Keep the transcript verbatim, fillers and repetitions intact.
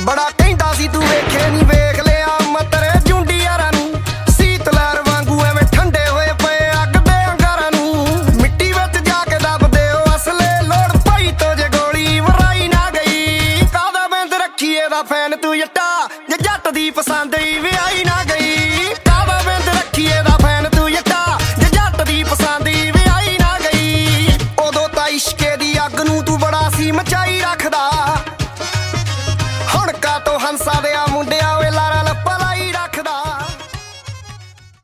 ਬੜਾ ਕਹਿੰਦਾ ਸੀ ਤੂੰ ਵੇਖੇ ਨਹੀਂ ਵੇਖ ਲਿਆ ਮੈਂ ਤੇਰੇ ਜੁੰਡੀ ਯਾਰਾਂ ਨੂੰ ਸੀਤ ਲਹਿਰ ਵਾਂਗੂ ਐਵੇਂ ਠੰਡੇ ਹੋਏ ਪਏ ਅੱਗ ਦੇ ਅੰਗਾਰਾਂ ਨੂੰ ਮਿੱਟੀ ਵਿੱਚ ਜਾ ਕੇ ਦੱਬਦੇ ਉਹ ਅਸਲੇ ਲੋੜ ਪਈ ਤੋ ਜੇ ਗੋਲੀ ਵਰਾਈ ਨਾ ਗਈ ਕਾਹਦਾ ਬਿੰਦ ਰੱਖੀਏ ਦਾ ਫੈਨ ਤੂੰ ਜੱਟਾ ਜੇ ਜੱਟ ਦੀ ਪਸੰਦ ਹੀ ਵਿਆਹੀ ਨਾ ਗਈ ਕਾਹਦਾ ਬਿੰਦ ਰੱਖੀਏ ਦਾ ਫੈਨ ਤੂੰ ਜੱਟਾ ਜੇ ਜੱਟ ਦੀ ਪਸੰਦ ਹੀ ਵਿਆਹੀ ਨਾ ਗਈ ਉਦੋਂ ਤਾਂ ਇਸ਼ਕੇ ਦੀ ਅੱਗ ਨੂੰ ਤੂੰ ਬੜਾ ਸੀ ਮਚਾਈ ਰੱਖ